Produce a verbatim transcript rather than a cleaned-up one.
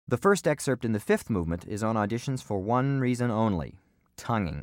The first excerpt in the fifth movement is on auditions for one reason only: tonguing.